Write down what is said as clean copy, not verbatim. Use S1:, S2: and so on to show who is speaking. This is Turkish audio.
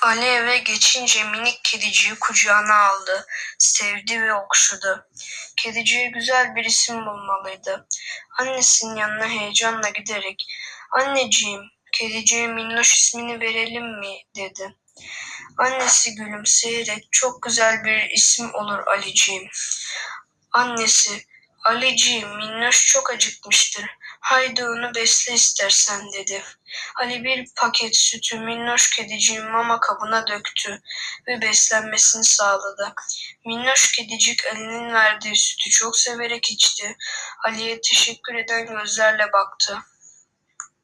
S1: Ali eve geçince minik kediciyi kucağına aldı, sevdi ve okşadı. Kediciye güzel bir isim bulmalıydı. Annesinin yanına heyecanla giderek, "Anneciğim, kediciye minnoş ismini verelim mi?" dedi. Annesi gülümseyerek, "Çok güzel bir isim olur Aliciğim." Annesi, "Aliciğim, minnoş çok acıkmıştır. Haydi onu besle istersen," dedi. Ali bir paket sütü minnoş kediciğin mama kabına döktü ve beslenmesini sağladı. Minnoş kedicik Ali'nin verdiği sütü çok severek içti. Ali'ye teşekkür eden gözlerle baktı.